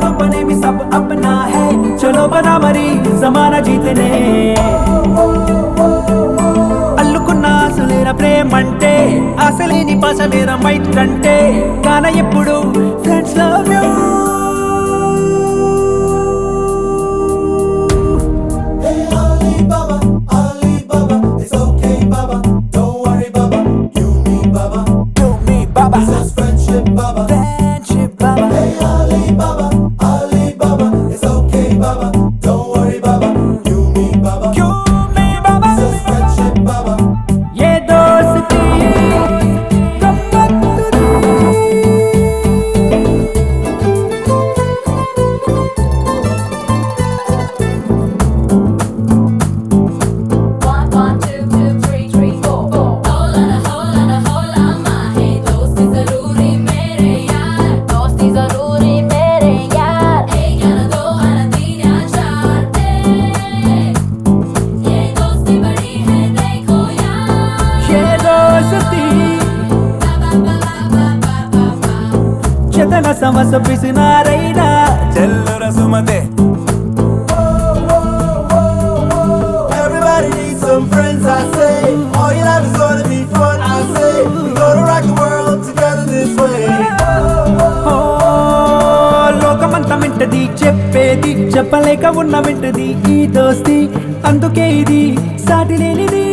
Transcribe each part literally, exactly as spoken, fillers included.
अपने भी सब अपना है, चलो बना मरी जमाना जीतने. అల్లుకున్న ఆశలేర ప్రేమంటే ఆశలేని పాశలేర మైత్రంటే గాన ఎప్పుడు ఫ్రెండ్స్ లవ్ యూ. చేతన సమస్య పిసినారైనా చెల్లుర సుమతే. Everybody needs some friends, I say. All your life is gonna be fun, I say. We're gonna rock the world together this way. లోకమంతా వింటది చెప్పేది, చెప్పలేక ఉన్న వింటది ఈ దోస్తి, అందుకే ఇది సాటి లేనిది.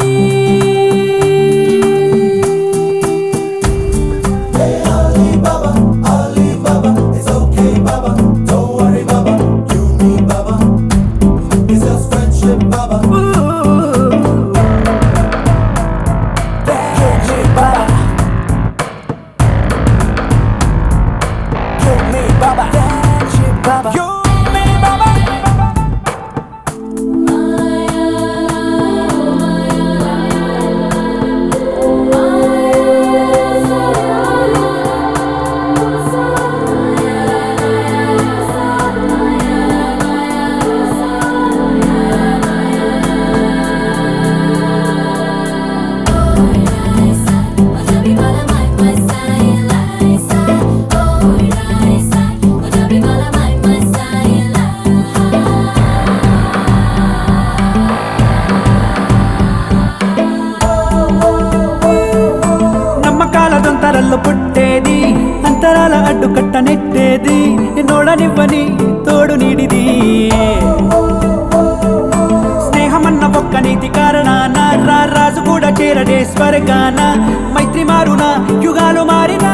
అంతరాల్లో పుట్టేది, అంతరాల అడ్డు కట్ట నెట్టేది, నోడనివ్వని తోడు నీడిది. స్నేహమన్న ఒక్క నీతి కారణాన రా రాజు కూడా చేరడే స్వర్గాన, మైత్రి మారున యుగాలు మారినా